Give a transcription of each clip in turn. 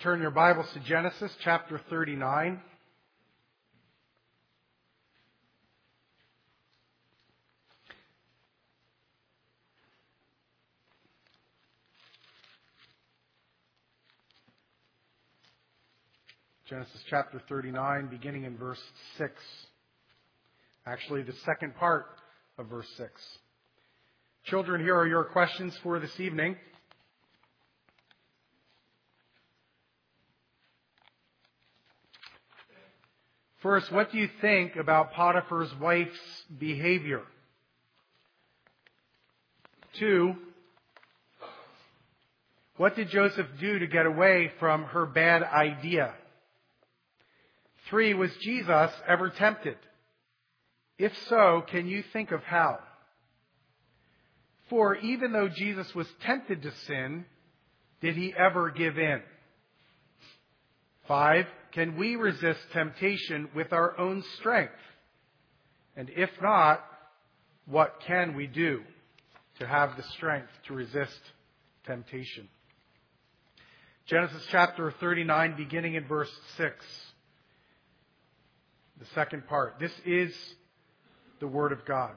turn your Bibles to Genesis chapter 39. Genesis chapter 39, beginning in verse 6. Actually, the second part of verse 6. Children, here are your questions for this evening. First, what do you think about Potiphar's wife's behavior? 2, what did Joseph do to get away from her bad idea? 3, was Jesus ever tempted? If so, can you think of how? 4, even though Jesus was tempted to sin, did he ever give in? 5, can we resist temptation with our own strength? And if not, what can we do to have the strength to resist temptation? Genesis chapter 39, beginning in verse 6. The second part. This is the Word of God.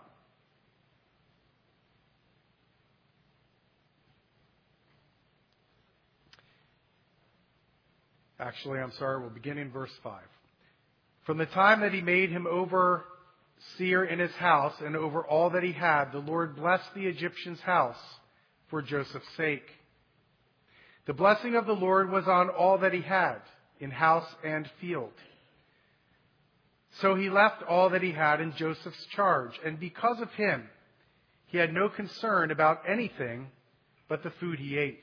Actually, we'll begin in verse 5. From the time that he made him overseer in his house and over all that he had, the Lord blessed the Egyptian's house for Joseph's sake. The blessing of the Lord was on all that he had, in house and field. So he left all that he had in Joseph's charge, and because of him, he had no concern about anything but the food he ate.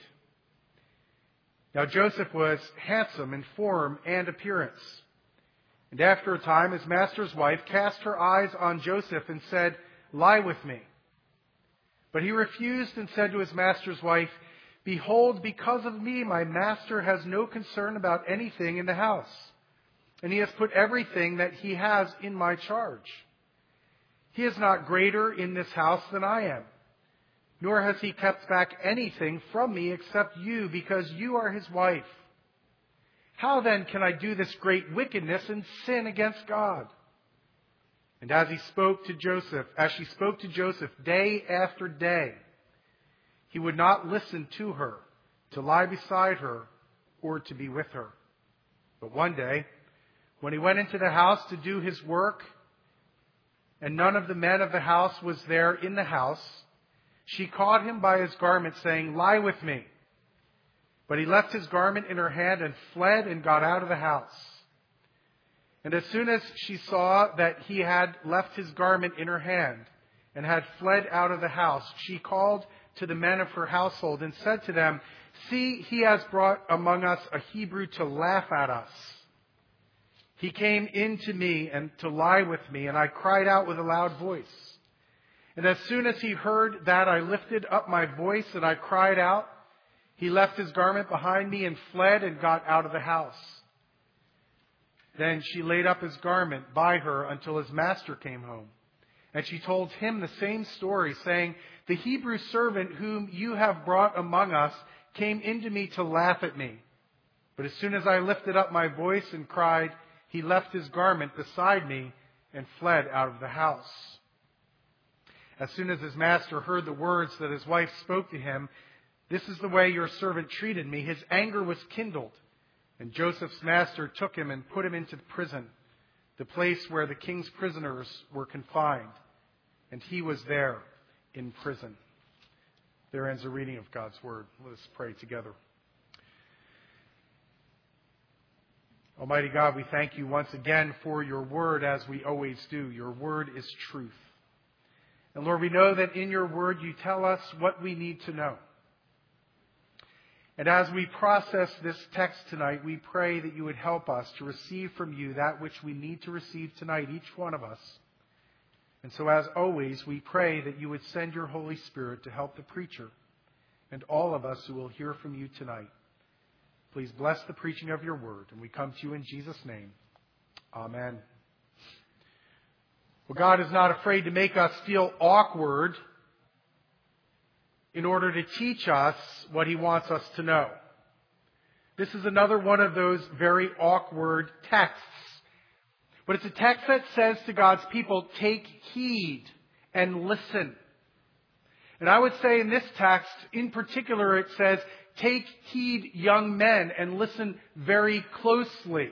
Now Joseph was handsome in form and appearance. And after a time, his master's wife cast her eyes on Joseph and said, "Lie with me." But he refused and said to his master's wife, "Behold, because of me, my master has no concern about anything in the house, and he has put everything that he has in my charge. He is not greater in this house than I am, nor has he kept back anything from me except you, because you are his wife. How then can I do this great wickedness and sin against God?" And as she spoke to Joseph day after day, he would not listen to her, to lie beside her, or to be with her. But one day, when he went into the house to do his work, and none of the men of the house was there in the house, she caught him by his garment, saying, "Lie with me." But he left his garment in her hand and fled and got out of the house. And as soon as she saw that he had left his garment in her hand and had fled out of the house, she called to the men of her household and said to them, "See, he has brought among us a Hebrew to laugh at us. He came in to me and to lie with me, and I cried out with a loud voice. And as soon as he heard that, I lifted up my voice and I cried out. He left his garment behind me and fled and got out of the house." Then she laid up his garment by her until his master came home. And she told him the same story, saying, "The Hebrew servant whom you have brought among us came into me to laugh at me. But as soon as I lifted up my voice and cried, he left his garment beside me and fled out of the house." As soon as his master heard the words that his wife spoke to him, "This is the way your servant treated me," his anger was kindled. And Joseph's master took him and put him into the prison, the place where the king's prisoners were confined. And he was there in prison. There ends the reading of God's word. Let us pray together. Almighty God, we thank you once again for your word, as we always do. Your word is truth. And Lord, we know that in your word you tell us what we need to know. And as we process this text tonight, we pray that you would help us to receive from you that which we need to receive tonight, each one of us. And so as always, we pray that you would send your Holy Spirit to help the preacher and all of us who will hear from you tonight. Please bless the preaching of your word, and we come to you in Jesus' name. Amen. Well, God is not afraid to make us feel awkward in order to teach us what he wants us to know. This is another one of those very awkward texts. But it's a text that says to God's people, take heed and listen. And I would say in this text, in particular, it says, take heed, young men, and listen very closely.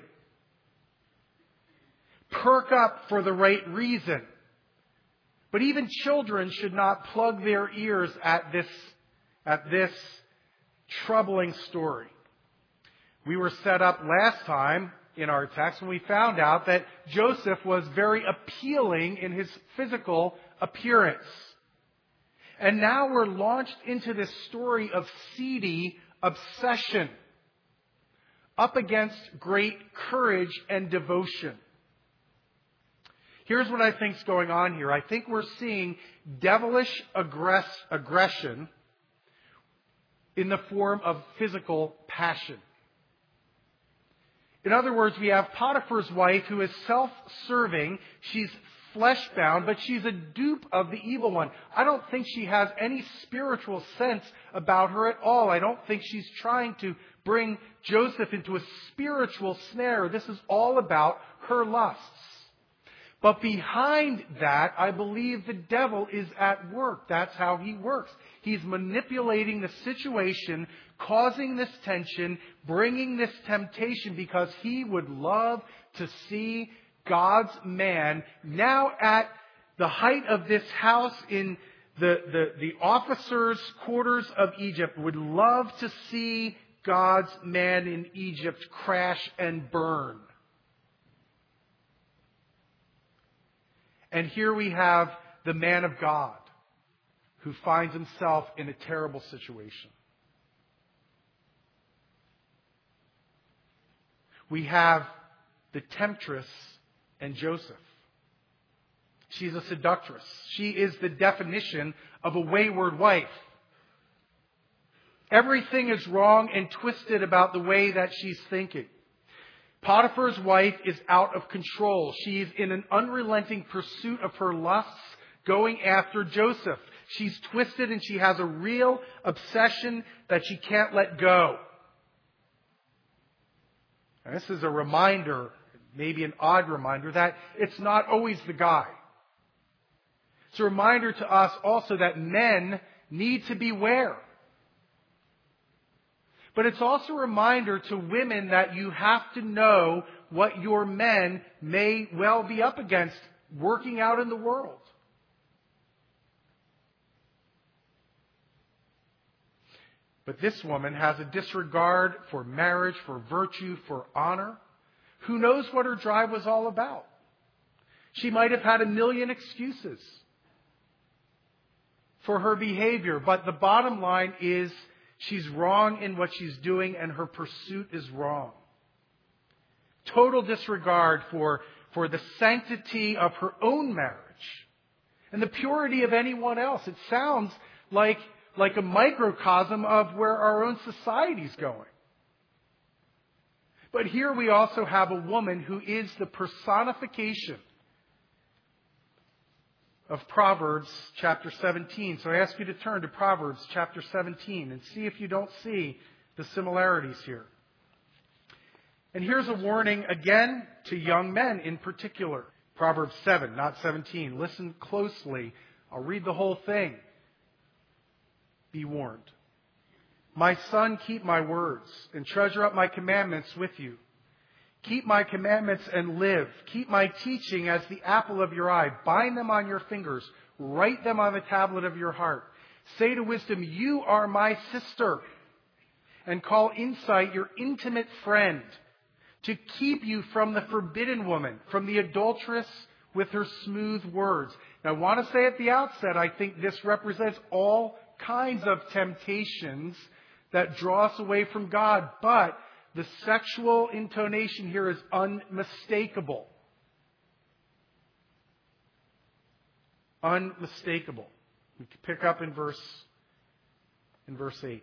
Perk up for the right reason. But even children should not plug their ears at this troubling story. We were set up last time in our text when we found out that Joseph was very appealing in his physical appearance. And now we're launched into this story of seedy obsession up against great courage and devotion. Here's what I think is going on here. I think we're seeing devilish aggression in the form of physical passion. In other words, we have Potiphar's wife who is self-serving. She's flesh-bound, but she's a dupe of the evil one. I don't think she has any spiritual sense about her at all. I don't think she's trying to bring Joseph into a spiritual snare. This is all about her lusts. But behind that, I believe the devil is at work. That's how he works. He's manipulating the situation, causing this tension, bringing this temptation, because he would love to see God's man now at the height of this house in the officers' quarters of Egypt, would love to see God's man in Egypt crash and burn. And here we have the man of God who finds himself in a terrible situation. We have the temptress and Joseph. She's a seductress. She is the definition of a wayward wife. Everything is wrong and twisted about the way that she's thinking. Potiphar's wife is out of control. She's in an unrelenting pursuit of her lusts, going after Joseph. She's twisted and she has a real obsession that she can't let go. And this is a reminder, maybe an odd reminder, that it's not always the guy. It's a reminder to us also that men need to beware. But it's also a reminder to women that you have to know what your men may well be up against working out in the world. But this woman has a disregard for marriage, for virtue, for honor. Who knows what her drive was all about? She might have had a million excuses for her behavior, but the bottom line is she's wrong in what she's doing, and her pursuit is wrong. Total disregard for the sanctity of her own marriage and the purity of anyone else. It sounds like a microcosm of where our own society is going. But here we also have a woman who is the personification of Proverbs chapter 17. So I ask you to turn to Proverbs chapter 17 and see if you don't see the similarities here. And here's a warning again to young men in particular. Proverbs 7, not 17. Listen closely. I'll read the whole thing. Be warned. My son, keep my words and treasure up my commandments with you. Keep my commandments and live. Keep my teaching as the apple of your eye. Bind them on your fingers. Write them on the tablet of your heart. Say to wisdom, you are my sister. And call insight your intimate friend, to keep you from the forbidden woman, from the adulteress with her smooth words. Now, I want to say at the outset, I think this represents all kinds of temptations that draw us away from God, but the sexual intonation here is unmistakable. Unmistakable. We can pick up in verse 8.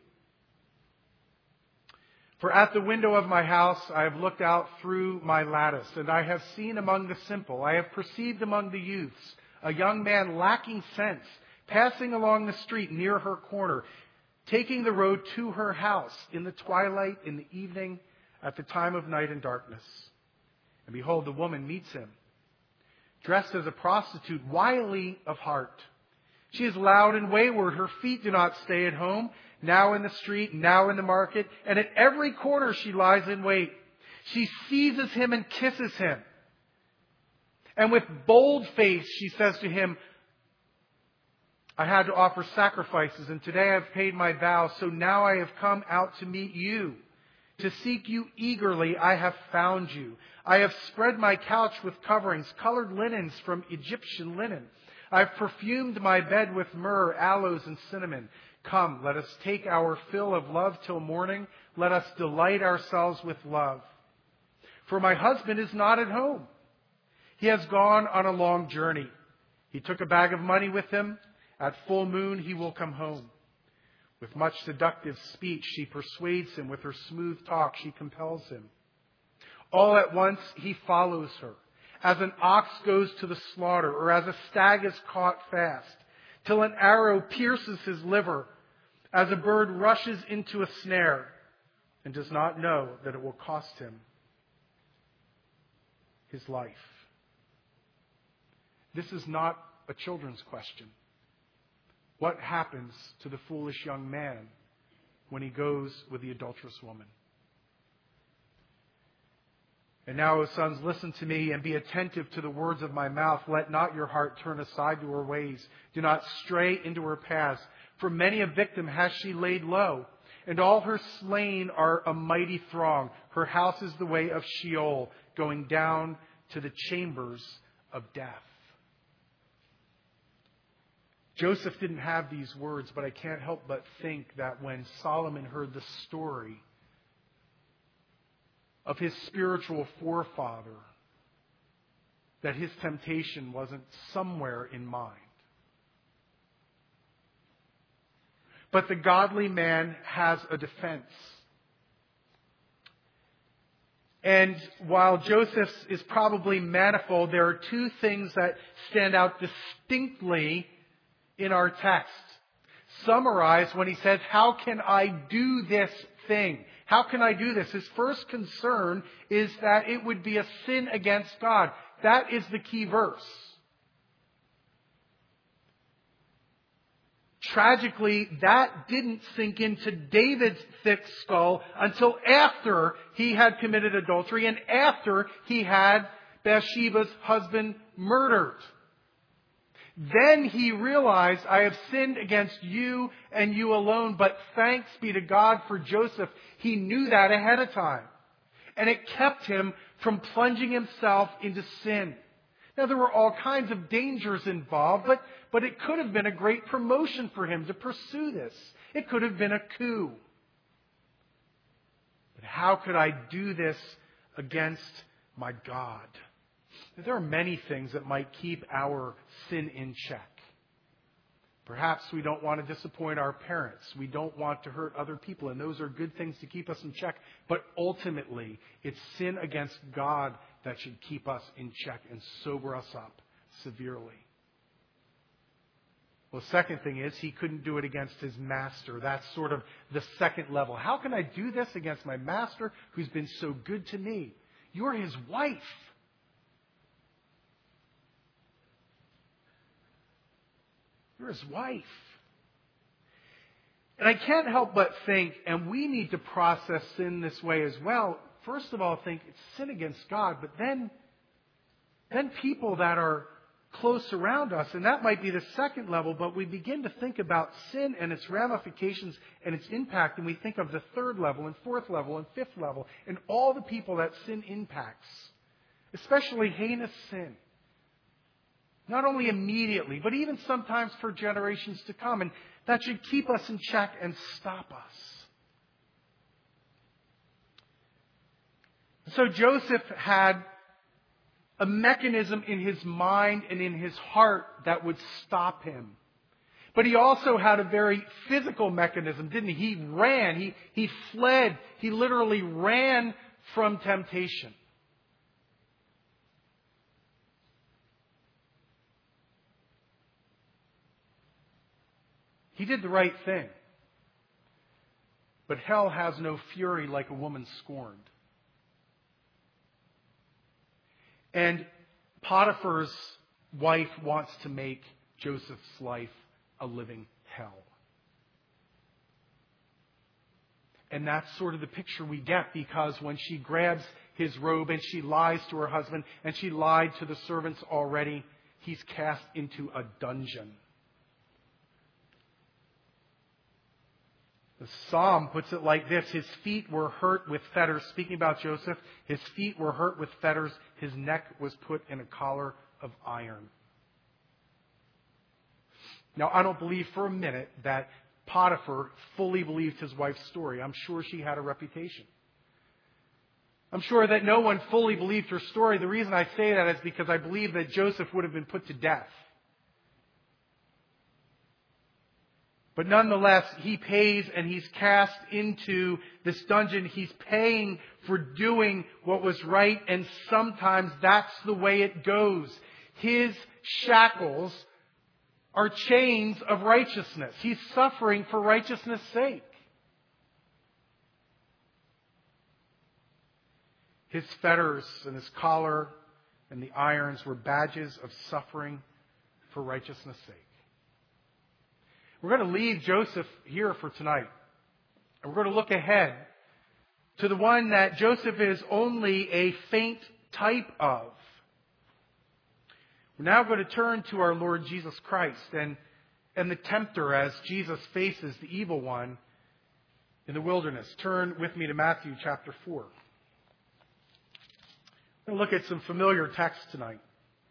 For at the window of my house I have looked out through my lattice, and I have seen among the simple, I have perceived among the youths, a young man lacking sense, passing along the street near her corner. taking the road to her house in the twilight, in the evening, at the time of night and darkness. And behold, the woman meets him, dressed as a prostitute, wily of heart. She is loud and wayward. Her feet do not stay at home, now in the street, now in the market, and at every corner she lies in wait. She seizes him and kisses him. And with bold face she says to him, I had to offer sacrifices, and today I have paid my vow, so now I have come out to meet you. To seek you eagerly, I have found you. I have spread my couch with coverings, colored linens from Egyptian linen. I have perfumed my bed with myrrh, aloes, and cinnamon. Come, let us take our fill of love till morning. Let us delight ourselves with love. For my husband is not at home. He has gone on a long journey. He took a bag of money with him. At full moon he will come home. With much seductive speech she persuades him. With her smooth talk she compels him. All at once he follows her, as an ox goes to the slaughter, or as a stag is caught fast, till an arrow pierces his liver, as a bird rushes into a snare, and does not know that it will cost him his life. This is not a children's question. What happens to the foolish young man when he goes with the adulterous woman? And now, O sons, listen to me and be attentive to the words of my mouth. Let not your heart turn aside to her ways. Do not stray into her paths. For many a victim has she laid low, and all her slain are a mighty throng. Her house is the way of Sheol, going down to the chambers of death. Joseph didn't have these words, but I can't help but think that when Solomon heard the story of his spiritual forefather, that his temptation wasn't somewhere in mind. But the godly man has a defense. And while Joseph's is probably manifold, there are two things that stand out distinctly in our text. Summarized when he says, how can I do this thing? How can I do this? His first concern is that it would be a sin against God. That is the key verse. Tragically, that didn't sink into David's thick skull until after he had committed adultery and after he had Bathsheba's husband murdered. Then he realized, I have sinned against you and you alone. But thanks be to God for Joseph. He knew that ahead of time. And it kept him from plunging himself into sin. Now, there were all kinds of dangers involved, but it could have been a great promotion for him to pursue this. It could have been a coup. But how could I do this against my God? There are many things that might keep our sin in check. Perhaps we don't want to disappoint our parents. We don't want to hurt other people. And those are good things to keep us in check. But ultimately, it's sin against God that should keep us in check and sober us up severely. Well, the second thing is he couldn't do it against his master. That's sort of the second level. How can I do this against my master who's been so good to me? You're his wife. You're his wife. And I can't help but think, and we need to process sin this way as well. First of all, think it's sin against God, but then people that are close around us, and that might be the second level, but we begin to think about sin and its ramifications and its impact, and we think of the third level and fourth level and fifth level and all the people that sin impacts, especially heinous sin. Not only immediately, but even sometimes for generations to come. And that should keep us in check and stop us. So Joseph had a mechanism in his mind and in his heart that would stop him. But he also had a very physical mechanism, didn't he? He ran. He fled. He literally ran from temptation. He did the right thing. but hell has no fury like a woman scorned. And Potiphar's wife wants to make Joseph's life a living hell. And that's sort of the picture we get, because when she grabs his robe and she lies to her husband, and she lied to the servants already, he's cast into a dungeon. The psalm puts it like this: his feet were hurt with fetters. Speaking about Joseph, his feet were hurt with fetters. His neck was put in a collar of iron. Now, I don't believe for a minute that Potiphar fully believed his wife's story. I'm sure she had a reputation. I'm sure that no one fully believed her story. The reason I say that is because I believe that Joseph would have been put to death. But nonetheless, he pays and he's cast into this dungeon. He's paying for doing what was right, and sometimes that's the way it goes. His shackles are chains of righteousness. He's suffering for righteousness' sake. His fetters and his collar and the irons were badges of suffering for righteousness' sake. We're going to leave Joseph here for tonight. And we're going to look ahead to the one that Joseph is only a faint type of. We're now going to turn to our Lord Jesus Christ and the tempter as Jesus faces the evil one in the wilderness. Turn with me to Matthew chapter 4. We're going to look at some familiar texts tonight.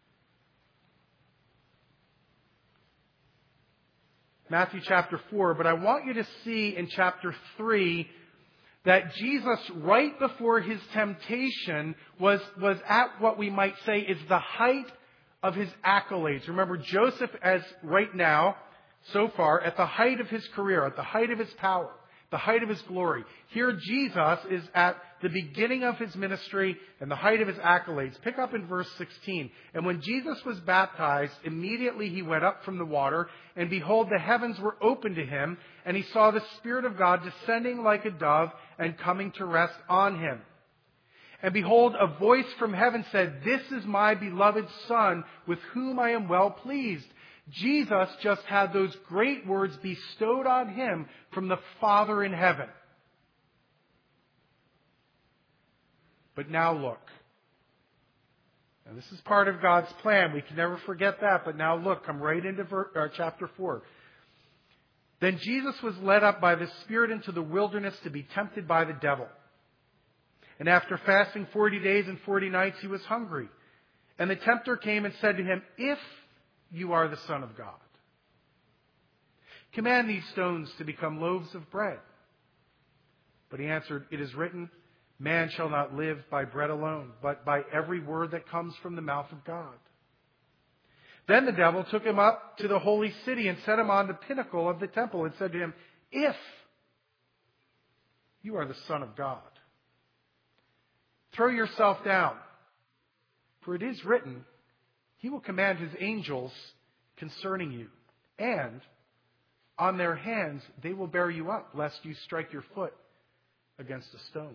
Matthew chapter 4, but I want you to see in chapter 3 that Jesus, right before his temptation, was at what we might say is the height of his accolades. Remember, Joseph, as right now, so far, at the height of his career, at the height of his power, the height of his glory. Here Jesus is at the beginning of his ministry and the height of his accolades. Pick up in verse 16. And when Jesus was baptized, immediately he went up from the water, and behold, the heavens were opened to him, and he saw the Spirit of God descending like a dove and coming to rest on him. And behold, a voice from heaven said, "This is my beloved Son, with whom I am well pleased." Jesus just had those great words bestowed on him from the Father in heaven. But now look. And this is part of God's plan. We can never forget that. But now look, come right into chapter 4. Then Jesus was led up by the Spirit into the wilderness to be tempted by the devil. And after fasting 40 days and 40 nights, he was hungry. And the tempter came and said to him, "If you are the Son of God, command these stones to become loaves of bread." But he answered, "It is written, man shall not live by bread alone, but by every word that comes from the mouth of God." Then the devil took him up to the holy city and set him on the pinnacle of the temple and said to him, "If you are the Son of God, throw yourself down, for it is written, he will command his angels concerning you, and on their hands they will bear you up, lest you strike your foot against a stone."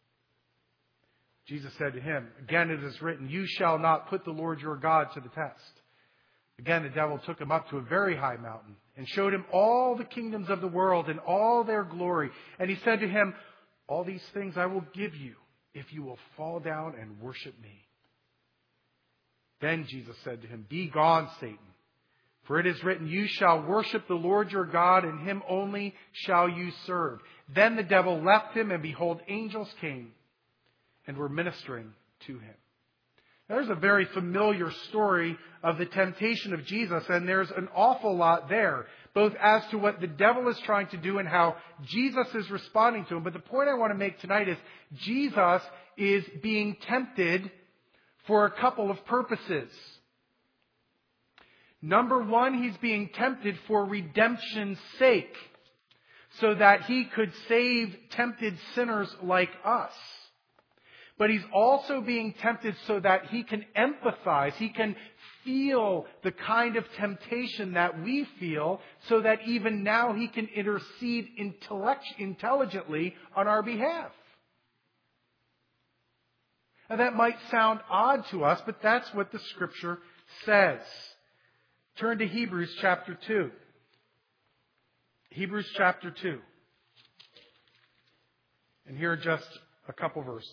Jesus said to him, "Again it is written, you shall not put the Lord your God to the test." Again the devil took him up to a very high mountain and showed him all the kingdoms of the world and all their glory. And he said to him, "All these things I will give you if you will fall down and worship me." Then Jesus said to him, "Be gone, Satan, for it is written, you shall worship the Lord your God, and him only shall you serve." Then the devil left him, and behold, angels came and were ministering to him. Now, there's a very familiar story of the temptation of Jesus, and there's an awful lot there, both as to what the devil is trying to do and how Jesus is responding to him. But the point I want to make tonight is Jesus is being tempted for a couple of purposes. Number one, he's being tempted for redemption's sake, so that he could save tempted sinners like us. But he's also being tempted so that he can empathize. He can feel the kind of temptation that we feel, so that even now he can intercede intelligently on our behalf. Now that might sound odd to us, but that's what the Scripture says. Turn to Hebrews chapter 2. Hebrews chapter 2. And here are just a couple verses.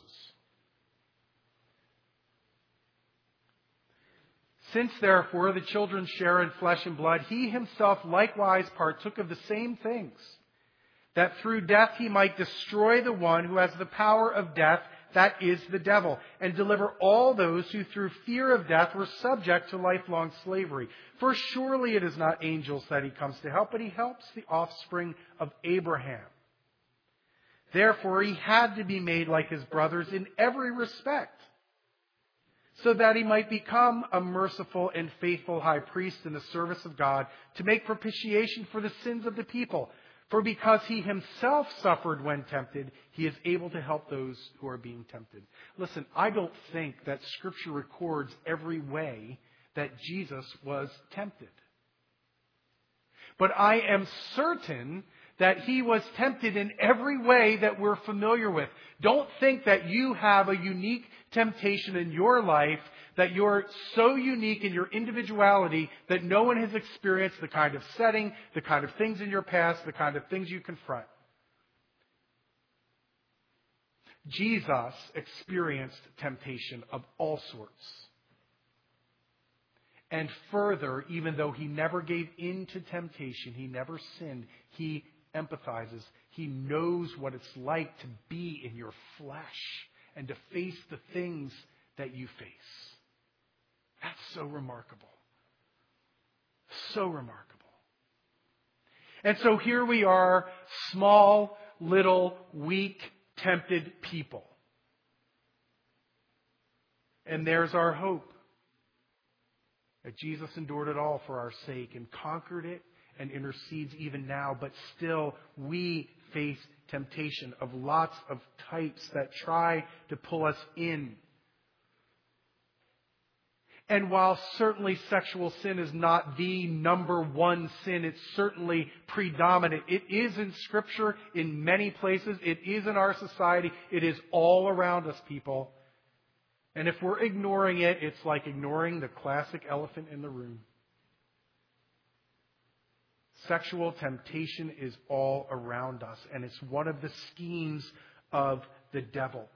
Since therefore the children share in flesh and blood, he himself likewise partook of the same things, that through death he might destroy the one who has the power of death, that is the devil, and deliver all those who through fear of death were subject to lifelong slavery. For surely it is not angels that he comes to help, but he helps the offspring of Abraham. Therefore he had to be made like his brothers in every respect, so that he might become a merciful and faithful high priest in the service of God, to make propitiation for the sins of the people. For because he himself suffered when tempted, he is able to help those who are being tempted. Listen, I don't think that Scripture records every way that Jesus was tempted. But I am certain that he was tempted in every way that we're familiar with. Don't think that you have a unique temptation in your life, that you're so unique in your individuality that no one has experienced the kind of setting, the kind of things in your past, the kind of things you confront. Jesus experienced temptation of all sorts. And further, even though he never gave in to temptation, he never sinned, he empathizes. He knows what it's like to be in your flesh and to face the things that you face. That's so remarkable. So remarkable. And so here we are, small, little, weak, tempted people. And there's our hope. That Jesus endured it all for our sake and conquered it and intercedes even now. But still, we face temptation of lots of types that try to pull us in. And while certainly sexual sin is not the number one sin, it's certainly predominant. It is in Scripture in many places. It is in our society. It is all around us, people. And if we're ignoring it, it's like ignoring the classic elephant in the room. Sexual temptation is all around us, and it's one of the schemes of the devil.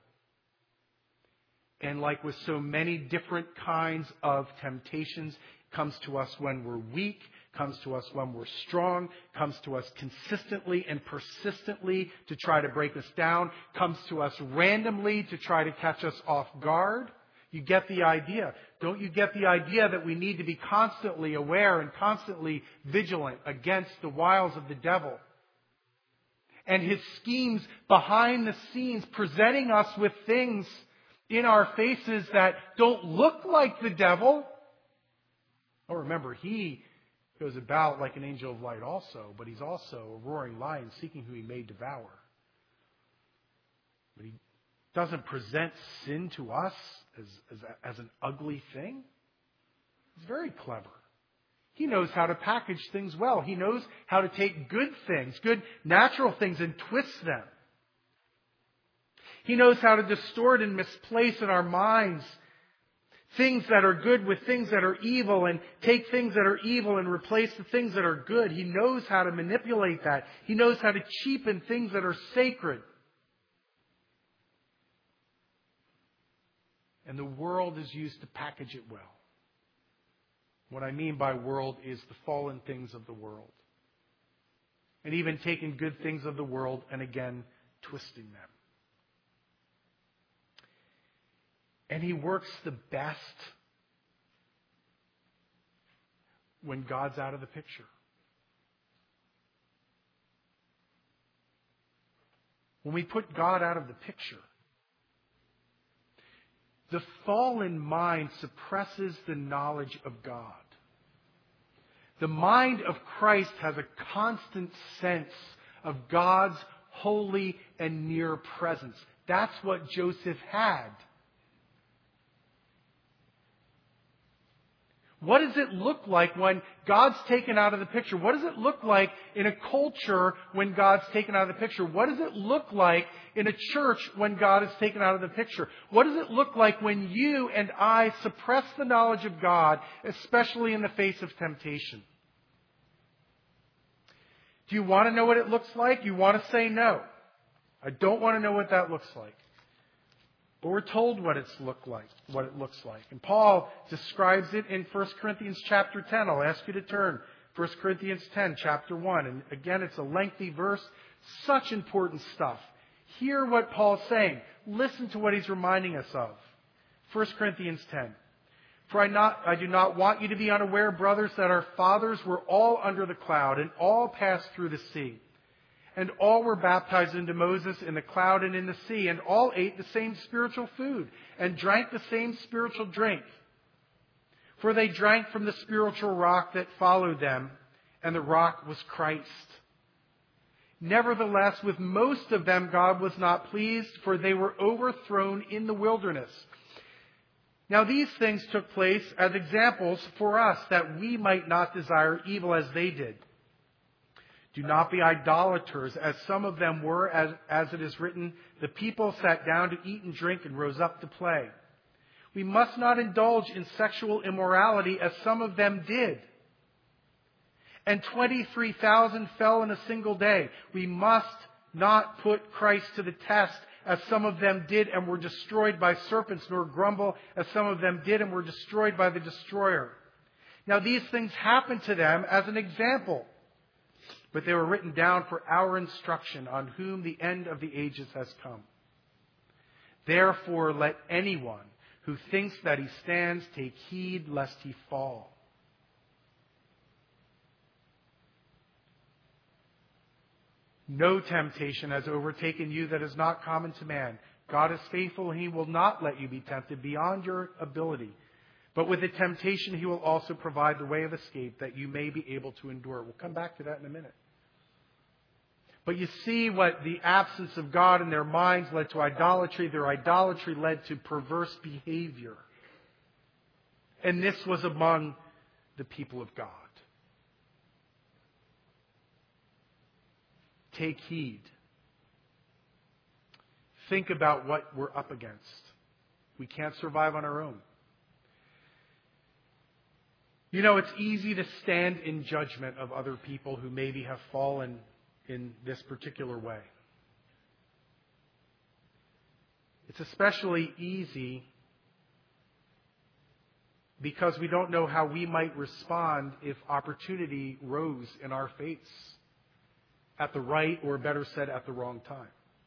And like with so many different kinds of temptations, comes to us when we're weak, comes to us when we're strong, comes to us consistently and persistently to try to break us down, comes to us randomly to try to catch us off guard. You get the idea. Don't you get the idea that we need to be constantly aware and constantly vigilant against the wiles of the devil and his schemes behind the scenes, presenting us with things in our faces that don't look like the devil? Oh, remember, he goes about like an angel of light also, but he's also a roaring lion seeking who he may devour. But he doesn't present sin to us as an ugly thing. He's very clever. He knows how to package things well. He knows how to take good things, good natural things, and twist them. He knows how to distort and misplace in our minds things that are good with things that are evil, and take things that are evil and replace the things that are good. He knows how to manipulate that. He knows how to cheapen things that are sacred. And the world is used to package it well. What I mean by world is the fallen things of the world. And even taking good things of the world and again twisting them. And he works the best when God's out of the picture. When we put God out of the picture, the fallen mind suppresses the knowledge of God. The mind of Christ has a constant sense of God's holy and near presence. That's what Joseph had. What does it look like when God's taken out of the picture? What does it look like in a culture when God's taken out of the picture? What does it look like in a church when God is taken out of the picture? What does it look like when you and I suppress the knowledge of God, especially in the face of temptation? Do you want to know what it looks like? You want to say no. I don't want to know what that looks like. But we're told what it looks like. And Paul describes it in 1 Corinthians chapter 10. I'll ask you to turn. 1 Corinthians 10, chapter 1. And again, it's a lengthy verse. Such important stuff. Hear what Paul's saying. Listen to what he's reminding us of. 1 Corinthians 10. For I do not want you to be unaware, brothers, that our fathers were all under the cloud and all passed through the sea. And all were baptized into Moses in the cloud and in the sea, and all ate the same spiritual food and drank the same spiritual drink. For they drank from the spiritual rock that followed them, and the rock was Christ. Nevertheless, with most of them God was not pleased, for they were overthrown in the wilderness. Now these things took place as examples for us, that we might not desire evil as they did. Do not be idolaters, as some of them were, as it is written, the people sat down to eat and drink and rose up to play. We must not indulge in sexual immorality, as some of them did. And 23,000 fell in a single day. We must not put Christ to the test, as some of them did and were destroyed by serpents, nor grumble, as some of them did and were destroyed by the destroyer. Now these things happened to them as an example, but they were written down for our instruction, on whom the end of the ages has come. Therefore, let anyone who thinks that he stands take heed lest he fall. No temptation has overtaken you that is not common to man. God is faithful, and He will not let you be tempted beyond your ability. But with the temptation, He will also provide the way of escape, that you may be able to endure. We'll come back to that in a minute. But you see what the absence of God in their minds led to idolatry. Their idolatry led to perverse behavior. And this was among the people of God. Take heed. Think about what we're up against. We can't survive on our own. You know, it's easy to stand in judgment of other people who maybe have fallen in this particular way. It's especially easy because we don't know how we might respond if opportunity rose in our fates at the right, or better said, at the wrong time.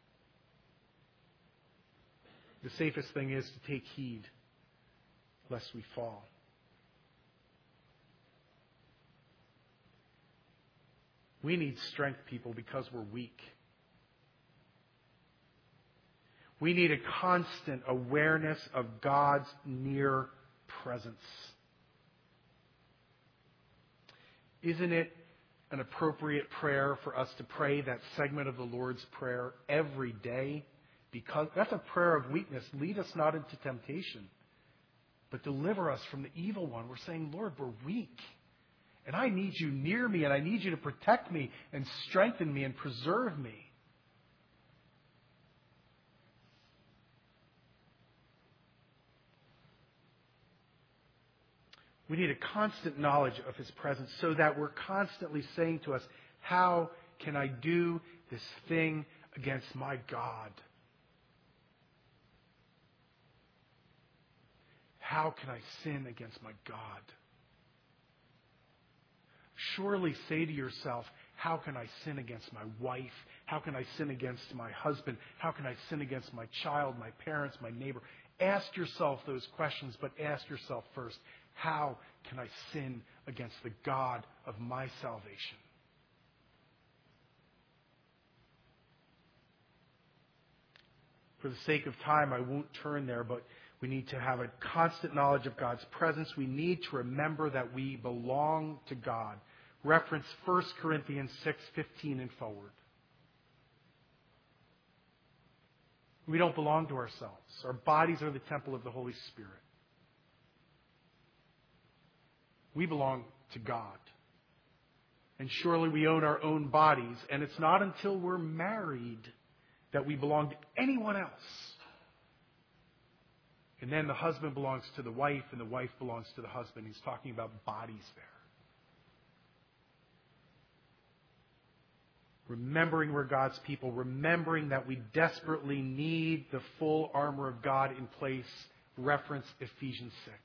The safest thing is to take heed lest we fall. We need strength, people, because we're weak. We need a constant awareness of God's near presence. Isn't it an appropriate prayer for us to pray that segment of the Lord's Prayer every day? Because that's a prayer of weakness. Lead us not into temptation, but deliver us from the evil one. We're saying, Lord, we're weak. And I need you near me, and I need you to protect me and strengthen me and preserve me. We need a constant knowledge of His presence so that we're constantly saying to us, how can I do this thing against my God? How can I sin against my God? Surely say to yourself, how can I sin against my wife? How can I sin against my husband? How can I sin against my child, my parents, my neighbor? Ask yourself those questions, but ask yourself first, how can I sin against the God of my salvation? For the sake of time, I won't turn there, but we need to have a constant knowledge of God's presence. We need to remember that we belong to God. Reference 1 Corinthians 6:15 and forward. We don't belong to ourselves. Our bodies are the temple of the Holy Spirit. We belong to God. And surely we own our own bodies, and it's not until we're married that we belong to anyone else. And then the husband belongs to the wife, and the wife belongs to the husband. He's talking about bodies there. Remembering we're God's people, remembering that we desperately need the full armor of God in place. Reference Ephesians 6.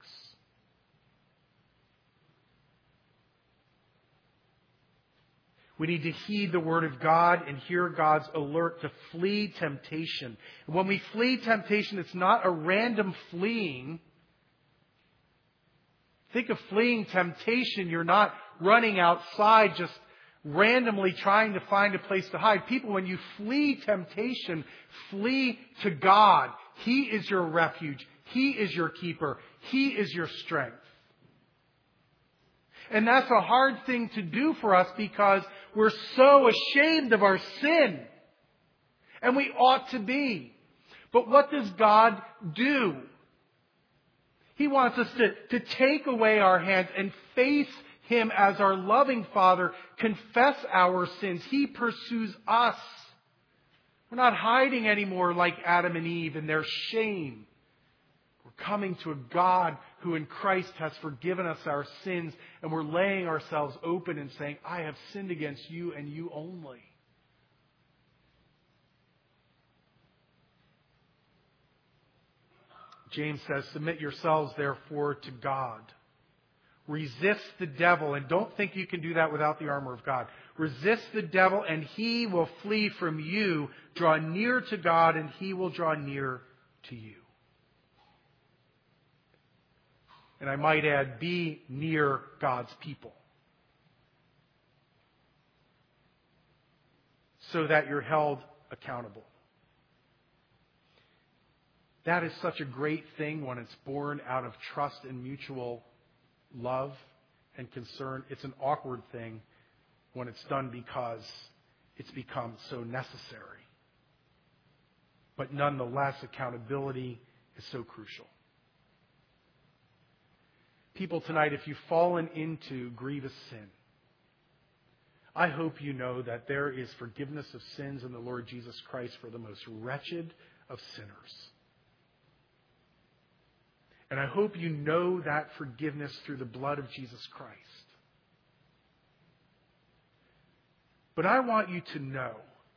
We need to heed the Word of God and hear God's alert to flee temptation. And when we flee temptation, it's not a random fleeing. Think of fleeing temptation. You're not running outside just randomly trying to find a place to hide. People, when you flee temptation, flee to God. He is your refuge. He is your keeper. He is your strength. And that's a hard thing to do for us because we're so ashamed of our sin. And we ought to be. But what does God do? He wants us to take away our hands and face Him as our loving Father, confess our sins. He pursues us. We're not hiding anymore like Adam and Eve in their shame. We're coming to a God who in Christ has forgiven us our sins, and we're laying ourselves open and saying, I have sinned against you and you only. James says, submit yourselves therefore to God. Resist the devil, and don't think you can do that without the armor of God. Resist the devil and he will flee from you. Draw near to God and He will draw near to you. And I might add, be near God's people, so that you're held accountable. That is such a great thing when it's born out of trust and mutual love and concern. It's an awkward thing when it's done because it's become so necessary. But nonetheless, accountability is so crucial. People, tonight, if you've fallen into grievous sin, I hope you know that there is forgiveness of sins in the Lord Jesus Christ for the most wretched of sinners. And I hope you know that forgiveness through the blood of Jesus Christ. But I want you to know,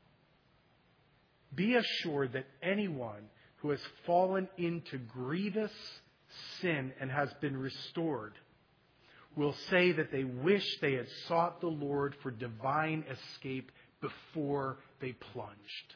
be assured that anyone who has fallen into grievous sin and has been restored will say that they wish they had sought the Lord for divine escape before they plunged.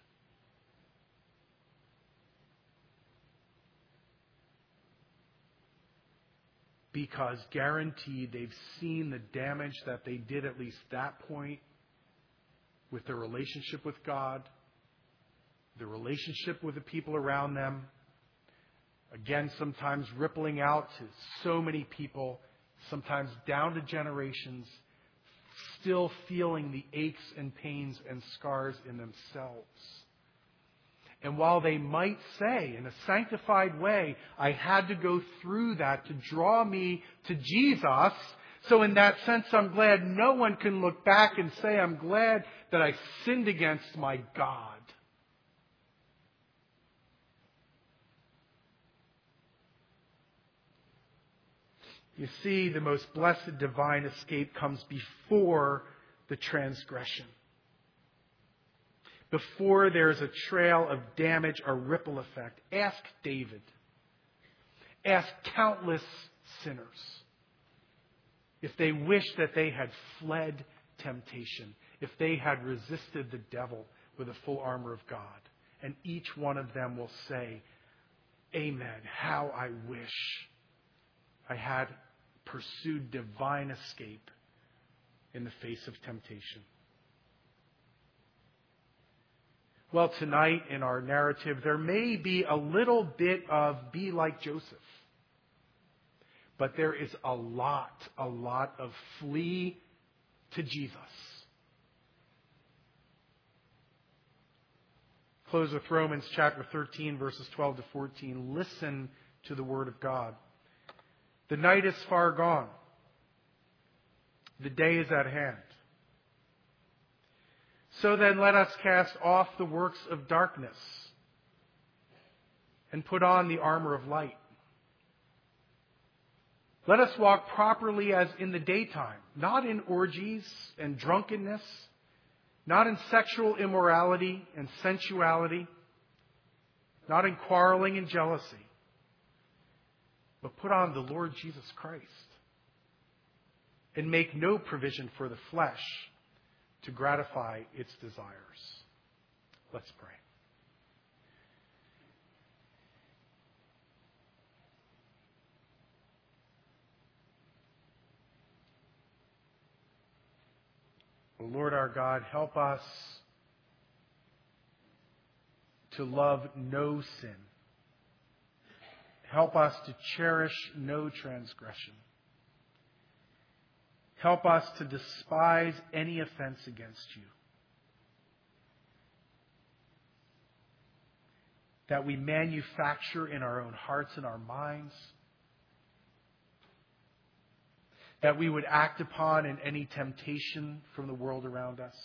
Because guaranteed they've seen the damage that they did at least that point with their relationship with God, the relationship with the people around them. Again, sometimes rippling out to so many people, sometimes down to generations, still feeling the aches and pains and scars in themselves. And while they might say, in a sanctified way, I had to go through that to draw me to Jesus, so in that sense I'm glad no one can look back and say, I'm glad that I sinned against my God. You see, the most blessed divine escape comes before the transgression. Before there's a trail of damage or ripple effect. Ask David. Ask countless sinners if they wish that they had fled temptation, if they had resisted the devil with the full armor of God. And each one of them will say, Amen. How I wish I had pursued divine escape in the face of temptation. Well, tonight in our narrative, there may be a little bit of be like Joseph. But there is a lot of flee to Jesus. close with Romans chapter 13, verses 12 to 14. Listen to the word of God. The night is far gone. The day is at hand. So then let us cast off the works of darkness and put on the armor of light. Let us walk properly as in the daytime, not in orgies and drunkenness, not in sexual immorality and sensuality, not in quarreling and jealousy, but put on the Lord Jesus Christ and make no provision for the flesh to gratify its desires. Let's pray. O Lord our God, help us to love no sin. Help us to cherish no transgression. Help us to despise any offense against you. That we manufacture in our own hearts and our minds. That we would act upon in any temptation from the world around us.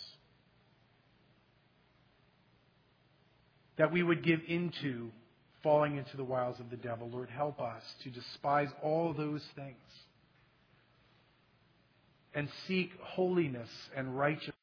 That we would give into falling into the wiles of the devil. Lord, help us to despise all those things and seek holiness and righteousness